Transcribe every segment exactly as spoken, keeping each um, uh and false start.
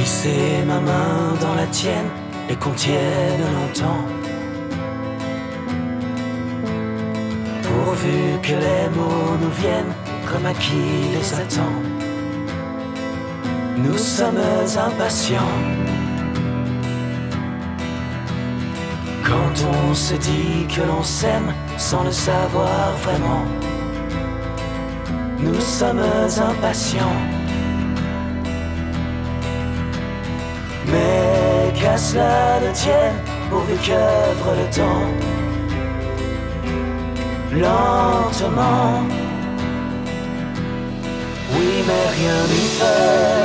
Glisser ma main dans la tienne et qu'on tienne longtemps, pourvu que les mots nous viennent comme à qui les attend. Nous sommes impatients quand on se dit que l'on s'aime sans le savoir vraiment. Nous sommes impatients, mais qu'à cela ne tienne, pourvu qu'œuvre le temps, lentement. Oui, mais rien n'y fait,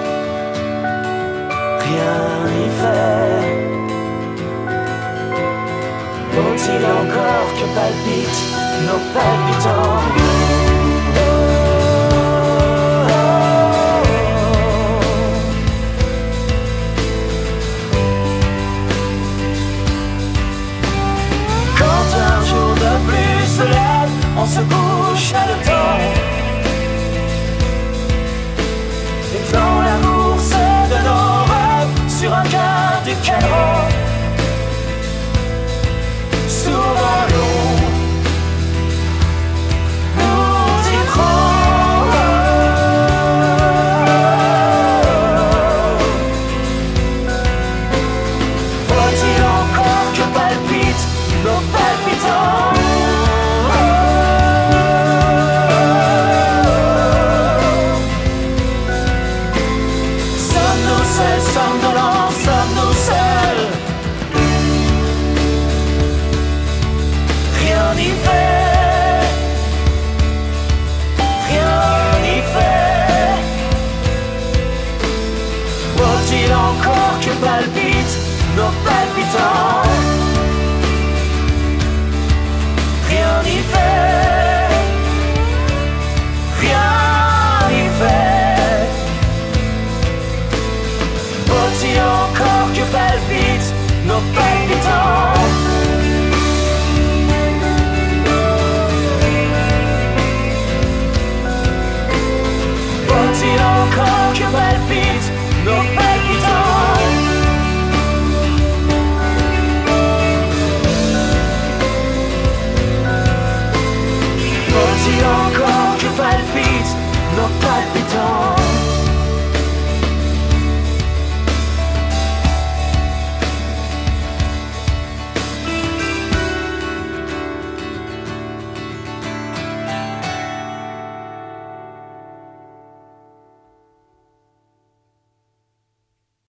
rien n'y fait. Faut-il encore que palpitent nos palpitants? On se couche à le temps et dans la course de nos rêves sur un quart du cadran, souvent long, nous y prend. Faut-il encore que palpitent nos palpitants? Somnolents, sommes-nous seuls? Rien n'y fait, rien n'y fait. Faut-il encore que palpitent nos palpitants? Rien n'y fait, rien n'y fait. Faut-il encore que palpitent nos palpitants?